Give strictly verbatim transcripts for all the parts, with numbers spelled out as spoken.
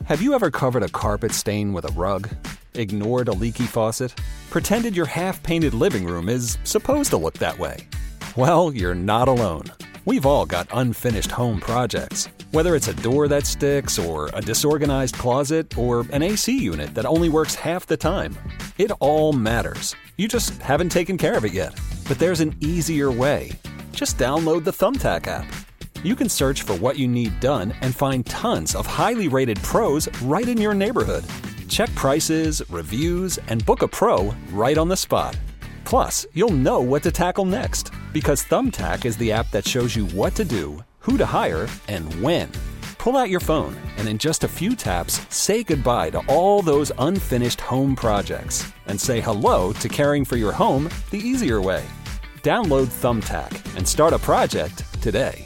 Have you ever covered a carpet stain with a rug? Ignored a leaky faucet? Pretended your half-painted living room is supposed to look that way? Well, you're not alone. We've all got unfinished home projects. Whether it's a door that sticks, or a disorganized closet, or an A C unit that only works half the time. It all matters. You just haven't taken care of it yet. But there's an easier way. Just download the Thumbtack app. You can search for what you need done and find tons of highly rated pros right in your neighborhood. Check prices, reviews, and book a pro right on the spot. Plus, you'll know what to tackle next, because Thumbtack is the app that shows you what to do, who to hire, and when. Pull out your phone, and in just a few taps, say goodbye to all those unfinished home projects, and say hello to caring for your home the easier way. Download Thumbtack and start a project today.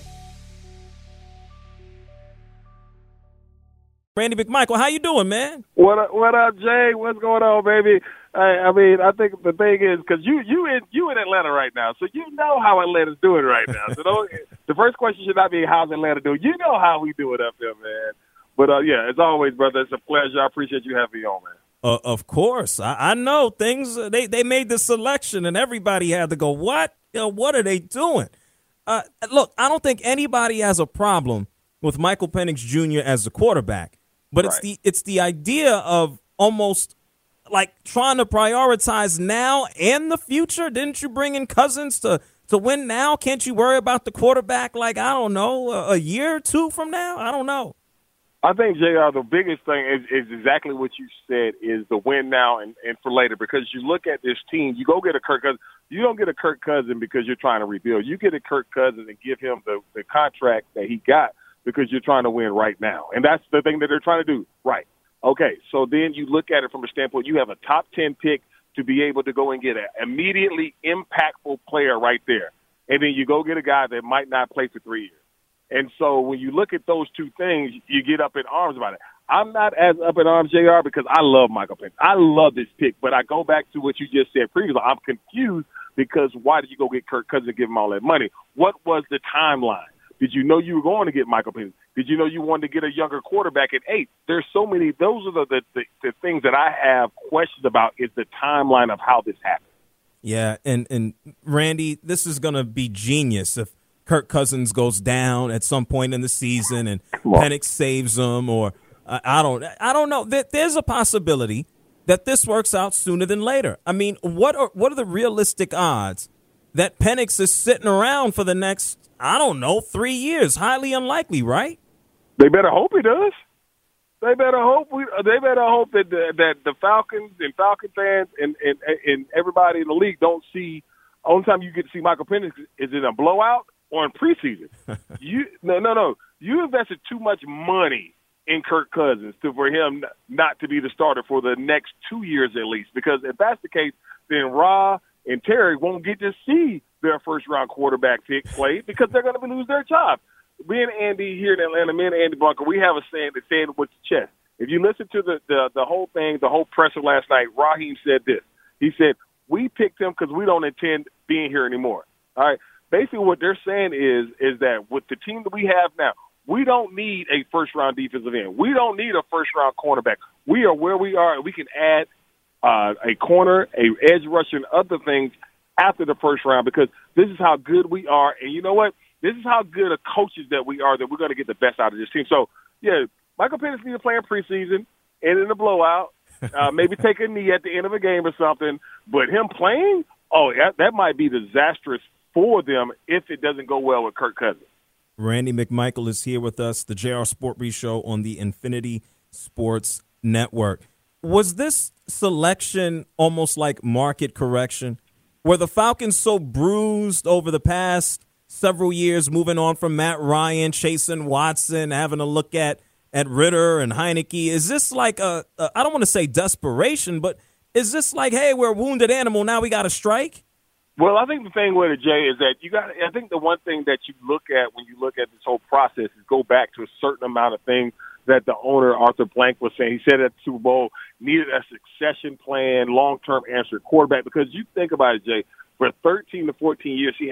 Randy McMichael, how you doing, man? What up, what up, Jay? What's going on, baby? I, I mean, I think the thing is, because you you in you in Atlanta right now, so you know how Atlanta's doing right now. So don't, the first question should not be how's Atlanta doing. You know how we do it up there, man. But uh, yeah, as always, brother, it's a pleasure. I appreciate you having me on, man. Uh, of course, I, I know things. They they made the selection, and everybody had to go. What? You know, what are they doing? Uh, look, I don't think anybody has a problem with Michael Penix Junior as the quarterback. But it's right. the it's the idea of almost like trying to prioritize now and the future. Didn't you bring in Cousins to, to win now? Can't you worry about the quarterback like, I don't know, a, a year or two from now? I don't know. I think, J R, the biggest thing is, is exactly what you said, is the win now and, and for later. Because you look at this team, you go get a Kirk Cousins. You don't get a Kirk Cousins because you're trying to rebuild. You get a Kirk Cousins and give him the, the contract that he got because you're trying to win right now. And that's the thing that they're trying to do. Right. Okay, so then you look at it from a standpoint, you have a top ten pick to be able to go and get an immediately impactful player right there. And then you go get a guy that might not play for three years. And so when you look at those two things, you get up in arms about it. I'm not as up in arms, J R, because I love Michael Penix. I love this pick, but I go back to what you just said previously. I'm confused because why did you go get Kirk Cousins and give him all that money? What was the timeline? Did you know you were going to get Michael Penix? Did you know you wanted to get a younger quarterback at eight? There's so many. Those are the, the, the, the things that I have questions about, is the timeline of how this happened. Yeah, and, and Randy, this is going to be genius if Kirk Cousins goes down at some point in the season and Penix saves him, or uh, I don't I don't know. There's a possibility that this works out sooner than later. I mean, what are, what are the realistic odds that Penix is sitting around for the next, I don't know, three years? Highly unlikely, right? They better hope he does. They better hope we. They better hope that the, that the Falcons and Falcon fans and, and and everybody in the league don't see. Only time you get to see Michael Penix is in a blowout or in preseason. you no no no. You invested too much money in Kirk Cousins to, for him not to be the starter for the next two years at least. Because if that's the case, then Ra and Terry won't get to see their first round quarterback pick played because they're going to lose their job. Me and Andy here in Atlanta, me and Andy Bunker, we have a saying that's saying with the chest. If you listen to the, the, the whole thing, the whole presser last night, Raheem said this. He said, we picked him because we don't intend being here anymore. All right. Basically what they're saying is, is that with the team that we have now, we don't need a first-round defensive end. We don't need a first-round cornerback. We are where we are, and we can add uh, a corner, a edge rusher, and other things after the first round because this is how good we are. And you know what? This is how good of coaches that we are that we're going to get the best out of this team. So, yeah, Michael Penix needs to play in preseason and in the blowout, uh, maybe take a knee at the end of a game or something. But him playing, oh, that, that might be disastrous for them if it doesn't go well with Kirk Cousins. Randy McMichael is here with us, the J R Sport Brief Show on the Infinity Sports Network. Was this selection almost like market correction? Were the Falcons so bruised over the past several years, moving on from Matt Ryan, chasing Watson, having a look at, at Ritter and Heineke? Is this like a, a, I don't want to say desperation, but is this like, hey, we're a wounded animal, now we got to strike? Well, I think the thing with it, Jay, is that you got. I think the one thing that you look at when you look at this whole process is go back to a certain amount of things that the owner, Arthur Blank, was saying. He said at the Super Bowl, needed a succession plan, long-term answer quarterback. Because you think about it, Jay, for thirteen to fourteen years, he had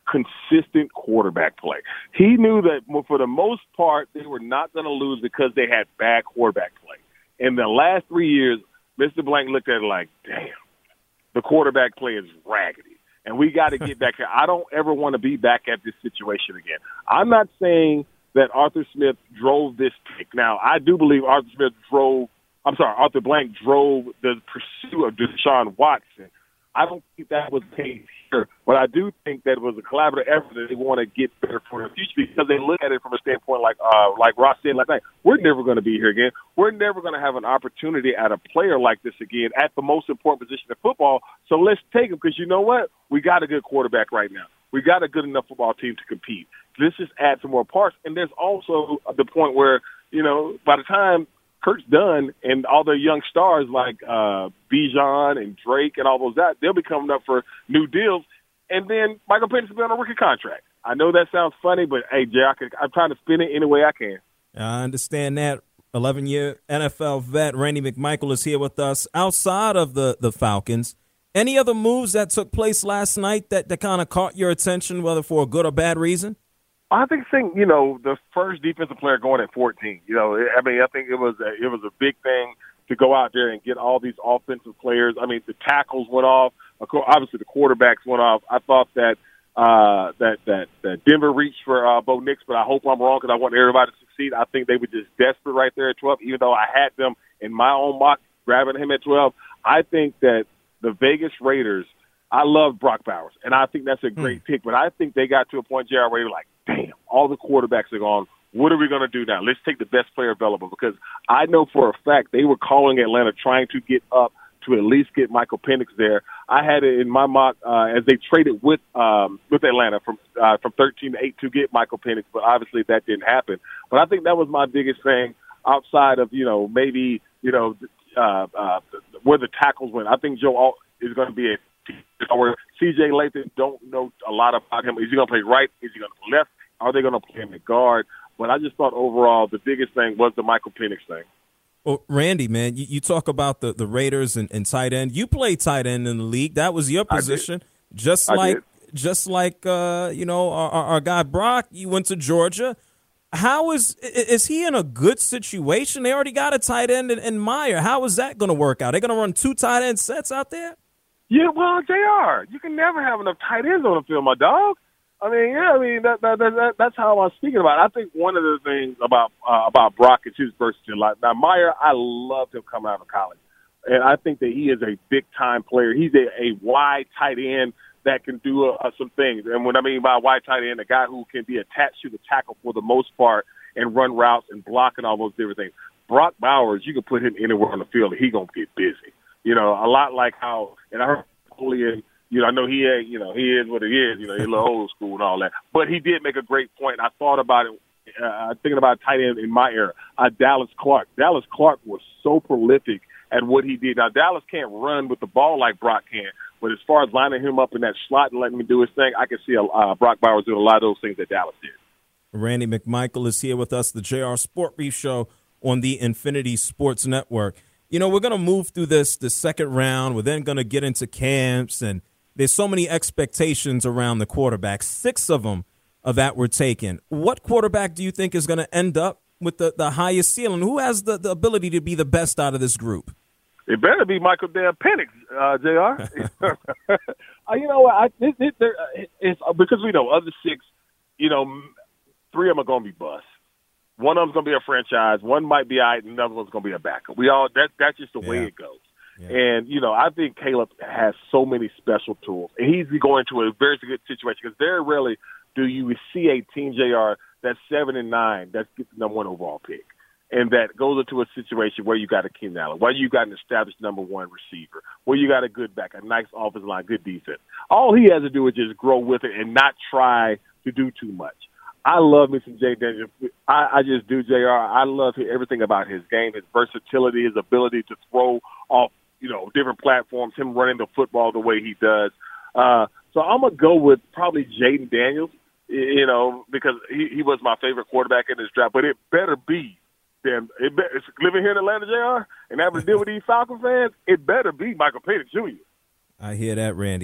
consistent quarterback play. He knew that for the most part they were not going to lose because they had bad quarterback play. In the last three years, Mister Blank looked at it like, damn, the quarterback play is raggedy, and we got to get back here. I don't ever want to be back at this situation again. I'm not saying that Arthur Smith drove this pick. Now, I do believe Arthur Smith drove – I'm sorry, Arthur Blank drove the pursuit of Deshaun Watson. I don't think that was the case here, but I do think that it was a collaborative effort that they want to get better for the future because they look at it from a standpoint like uh, like Ross said last night. We're never going to be here again. We're never going to have an opportunity at a player like this again at the most important position in football. So let's take him because you know what? We got a good quarterback right now. We got a good enough football team to compete. Let's just add some more parts. And there's also the point where, you know, by the time Kurt's done, and all the young stars like uh, Bijan and Drake and all those that they'll be coming up for new deals, and then Michael Penix will be on a rookie contract. I know that sounds funny, but hey, Jay, I can, I'm trying to spin it any way I can. I understand that. eleven-year N F L vet Randy McMichael is here with us. Outside of the the Falcons, any other moves that took place last night that, that kind of caught your attention, whether for a good or bad reason? I think, think you know, the first defensive player going at fourteen. You know, I mean, I think it was a, it was a big thing to go out there and get all these offensive players. I mean, the tackles went off. Of course, obviously, the quarterbacks went off. I thought that uh, that that that Denver reached for uh, Bo Nix, but I hope I'm wrong because I want everybody to succeed. I think they were just desperate right there at twelve, even though I had them in my own mock grabbing him at twelve. I think that the Vegas Raiders. I love Brock Bowers, and I think that's a great mm. pick. But I think they got to a point, J R, where they were like, damn, all the quarterbacks are gone. What are we going to do now? Let's take the best player available because I know for a fact they were calling Atlanta trying to get up to at least get Michael Penix there. I had it in my mock uh, as they traded with um, with Atlanta from uh, from thirteen to eight to get Michael Penix, but obviously that didn't happen. But I think that was my biggest thing outside of, you know, maybe, you know, uh, uh, where the tackles went. I think Joe Alt is going to be a where C J Lathan don't know a lot about him. Is he going to play right? Is he going to play left? Are they going to play him at guard? But I just thought overall the biggest thing was the Michael Penix thing. Well, Randy, man, you, you talk about the, the Raiders and, and tight end. You played tight end in the league. That was your position. Just I like did. just like uh, you know, our, our guy Brock, you went to Georgia. How is is he in a good situation? They already got a tight end in, in Meyer. How is that going to work out? They're going to run two tight end sets out there? Yeah, well, J R, you can never have enough tight ends on the field, my dog. I mean, yeah, I mean that, that, that, that's how I'm speaking about it. I think one of the things about uh, about Brock is his versatility. Now, Meyer, I loved him coming out of college, and I think that he is a big time player. He's a, a wide tight end that can do uh, some things. And what I mean by wide tight end, a guy who can be attached to the tackle for the most part and run routes and block and all those different things. Brock Bowers, you can put him anywhere on the field, and he's gonna get busy. You know, a lot like how, and I heard Napoleon, you know, I know he had, you know, he is what he is, you know, he's a little old school and all that. But he did make a great point. I thought about it, uh, thinking about tight end in my era, uh, Dallas Clark. Dallas Clark was so prolific at what he did. Now, Dallas can't run with the ball like Brock can, but as far as lining him up in that slot and letting him do his thing, I can see uh, Brock Bowers doing a lot of those things that Dallas did. Randy McMichael is here with us, the J R Sport Brief Show on the Infinity Sports Network. You know, we're going to move through this the second round. We're then going to get into camps, and there's so many expectations around the quarterback. Six of them of that were taken. What quarterback do you think is going to end up with the, the highest ceiling? Who has the, the ability to be the best out of this group? It better be Michael Dan Penix, uh, J R. uh, you know what? I, it, it, there, it's, because we know other six, you know, three of them are going to be busts. One of them's going to be a franchise. One might be all right, and another one's going to be a backup. We all that that's just the yeah. way it goes. Yeah. And, you know, I think Caleb has so many special tools. And he's going to a very good situation because very rarely do you see a team, J R, that's seven and nine that gets the number one overall pick. And that goes into a situation where you got a Keenan Allen, where you got an established number one receiver, where you got a good back, a nice offensive line, good defense. All he has to do is just grow with it and not try to do too much. I love me some Jay Daniels. I, I just do, J R. I love everything about his game, his versatility, his ability to throw off, you know, different platforms, him running the football the way he does. Uh, so I'm going to go with probably Jaden Daniels, you know, because he, he was my favorite quarterback in this draft. But it better be, then, it be, it's living here in Atlanta, J R, and having to deal with these Falcon fans, it better be Michael Penix Junior I hear that, Randy.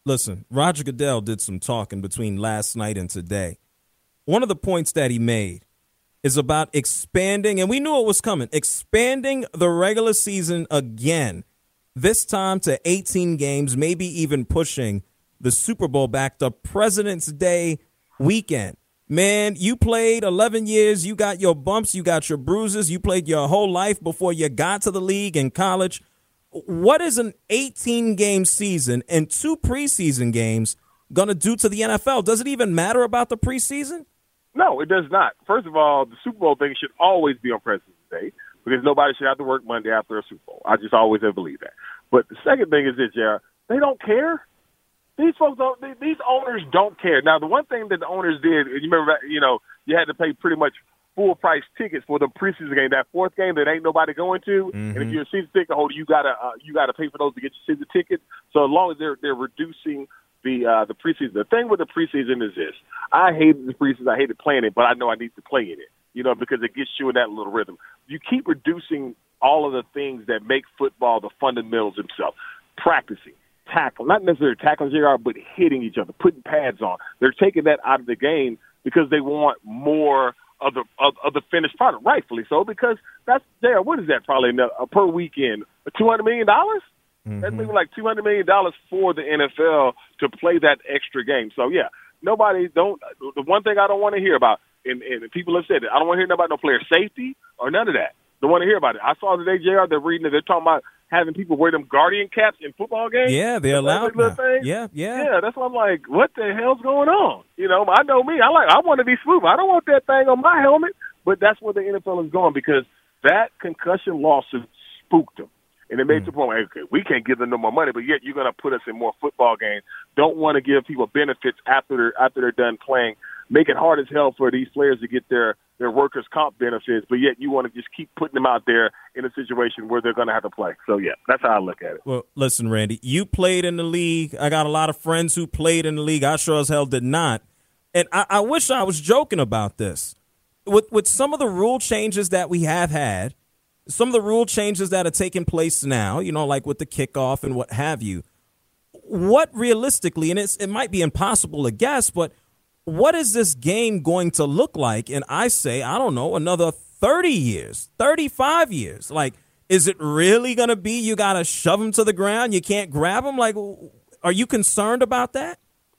listen, Roger Goodell did some talking between last night and today. One of the points that he made is about expanding, and we knew it was coming, expanding the regular season again, this time to eighteen games, maybe even pushing the Super Bowl back to President's Day weekend. Man, you played eleven years. You got your bumps. You got your bruises. You played your whole life before you got to the league and college. What is an eighteen-game season and two preseason games going to do to the N F L? Does it even matter about the preseason? No, it does not. First of all, the Super Bowl thing should always be on President's Day because nobody should have to work Monday after a Super Bowl. I just always have believed that. But the second thing is this, Jared, they don't care. These folks don't. These owners don't care. Now, the one thing that the owners did, you remember, you know, you had to pay pretty much full price tickets for the preseason game. That fourth game that ain't nobody going to, mm-hmm. and if you're a season ticket holder, you gotta uh, you gotta pay for those to get your season tickets. So as long as they're they're reducing the uh, the preseason, the thing with the preseason is this: I hated the preseason, I hated playing it, but I know I need to play in it, you know, because it gets you in that little rhythm. You keep reducing all of the things that make football the fundamentals themselves. Practicing, tackle, not necessarily tackling J R, but hitting each other, putting pads on. They're taking that out of the game because they want more of the of, of the finished product, rightfully so, because that's there. What is that probably uh, per weekend? two hundred million dollars? Mm-hmm. That's maybe like two hundred million dollars for the N F L to play that extra game. So, yeah, nobody don't – the one thing I don't want to hear about, and, and people have said it, I don't want to hear about no player safety or none of that. Don't want to hear about it. I saw today, J R, they're reading it. They're talking about having people wear them guardian caps in football games. Yeah, they're allowed now. Yeah, yeah. Yeah, that's why I'm like, what the hell's going on? You know, I know me. I like. I want to be smooth. I don't want that thing on my helmet. But that's where the N F L is going because that concussion lawsuit spooked them. And it made mm. the point, okay, we can't give them no more money, but yet you're going to put us in more football games. Don't want to give people benefits after they're, after they're done playing. Make it hard as hell for these players to get their, their workers' comp benefits, but yet you want to just keep putting them out there in a situation where they're going to have to play. So, yeah, that's how I look at it. Well, listen, Randy, you played in the league. I got a lot of friends who played in the league. I sure as hell did not. And I, I wish I was joking about this. With, with some of the rule changes that we have had, some of the rule changes that are taking place now, you know, like with the kickoff and what have you, what realistically, and it's, it might be impossible to guess, but what is this game going to look like? And I say, I don't know, another thirty years, thirty-five years. Like, is it really going to be you got to shove them to the ground? You can't grab them? Like, are you concerned about that?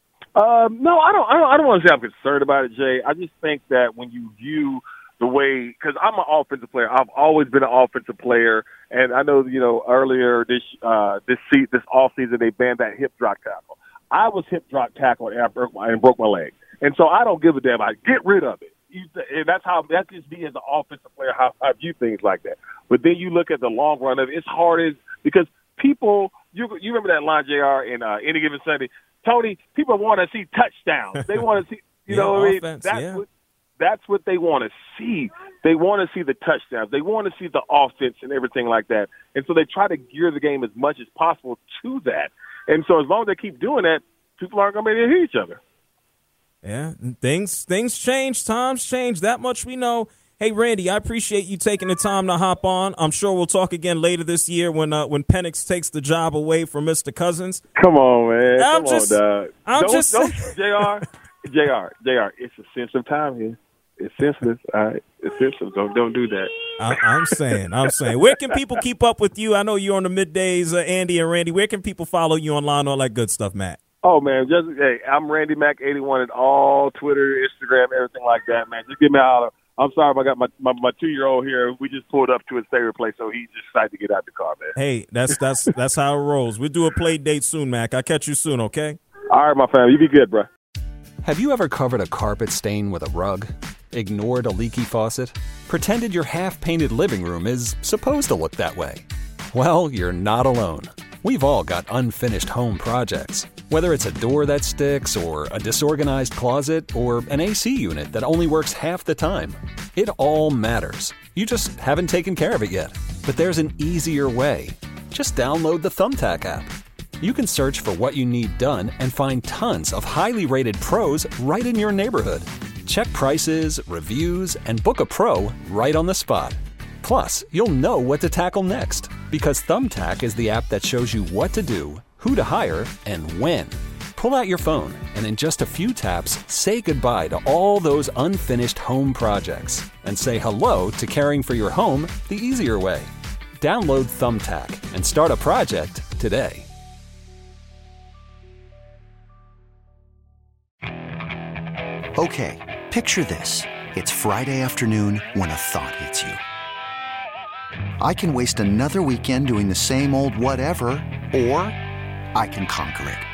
Um, no, I don't, I don't, I don't want to say I'm concerned about it, Jay. I just think that when you view the way, because I'm an offensive player. I've always been an offensive player, and I know, you know, earlier this uh, this se- this off season they banned that hip drop tackle. I was hip drop tackled and I broke my and broke my leg, and so I don't give a damn. I get rid of it, and that's how that's just me as an offensive player how I view things like that. But then you look at the long run of it. It's hard as because people you you remember that line, J R, in uh, Any Given Sunday. Tony, people want to see touchdowns. They want to see, you yeah, know what I mean? offense, That's yeah. what. That's what they want to see. They want to see the touchdowns. They want to see the offense and everything like that. And so they try to gear the game as much as possible to that. And so as long as they keep doing that, people aren't going to be able to hit each other. Yeah, things things change. Times change. That much we know. Hey, Randy, I appreciate you taking the time to hop on. I'm sure we'll talk again later this year when uh, when Penix takes the job away from Mister Cousins. Come on, man. I'm Come just, on, dog. I'm don't, just don't, J R, J R, J R, it's a sense of time here. It's sensitive. All right. It's sensitive. Don't, don't do that. I, I'm saying. I'm saying. Where can people keep up with you? I know you're on the middays, uh, Andy and Randy. Where can people follow you online, all that good stuff, Matt? Oh, man. Just hey, I'm Randy Mac eighty-one at all, Twitter, Instagram, everything like that, man. Just give me a holler. I'm sorry if I got my, my, my two-year-old here. We just pulled up to his favorite place, so he just decided to get out the car, man. Hey, that's that's that's how it rolls. We'll do a play date soon, Mac. I'll catch you soon, okay? All right, my family. You be good, bro. Have you ever covered a carpet stain with a rug? Ignored a leaky faucet? Pretended your half-painted living room is supposed to look that way? Well, you're not alone. We've all got unfinished home projects. Whether it's a door that sticks, or a disorganized closet, or an A C unit that only works half the time. It all matters. You just haven't taken care of it yet. But there's an easier way. Just download the Thumbtack app. You can search for what you need done and find tons of highly rated pros right in your neighborhood. Check prices, reviews, and book a pro right on the spot. Plus, you'll know what to tackle next because Thumbtack is the app that shows you what to do, who to hire, and when. Pull out your phone and in just a few taps, say goodbye to all those unfinished home projects and say hello to caring for your home the easier way. Download Thumbtack and start a project today. Okay, picture this. It's Friday afternoon when a thought hits you. I can waste another weekend doing the same old whatever, or I can conquer it.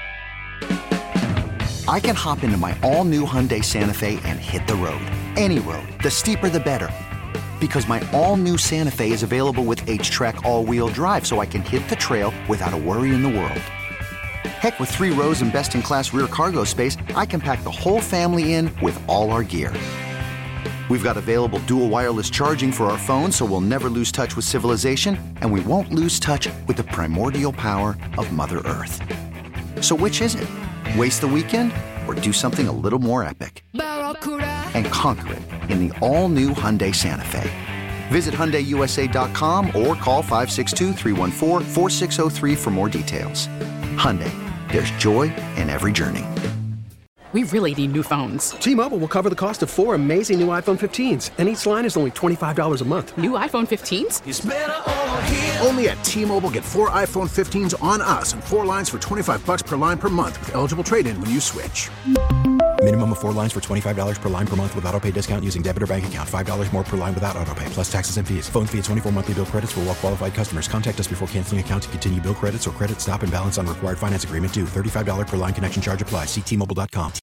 I can hop into my all-new Hyundai Santa Fe and hit the road. Any road. The steeper, the better. Because my all-new Santa Fe is available with H-Track all-wheel drive, so I can hit the trail without a worry in the world. Heck, with three rows and best-in-class rear cargo space, I can pack the whole family in with all our gear. We've got available dual wireless charging for our phones, so we'll never lose touch with civilization, and we won't lose touch with the primordial power of Mother Earth. So which is it? Waste the weekend or do something a little more epic? And conquer it in the all-new Hyundai Santa Fe. Visit Hyundai U S A dot com or call five six two, three one four, four six zero three for more details. Hyundai, there's joy in every journey. We really need new phones. T-Mobile will cover the cost of four amazing new iPhone fifteens, and each line is only twenty-five dollars a month. New iPhone fifteens? It's better over here. Only at T-Mobile, get four iPhone fifteens on us and four lines for twenty-five bucks per line per month with eligible trade-in when you switch. Minimum of four lines for twenty-five dollars per line per month with autopay discount using debit or bank account. five dollars more per line without autopay, plus taxes and fees. Phone fee at twenty-four monthly bill credits for well-qualified customers. Contact us before canceling account to continue bill credits or credit stop and balance on required finance agreement due. thirty-five dollars per line connection charge applies. See T Mobile dot com.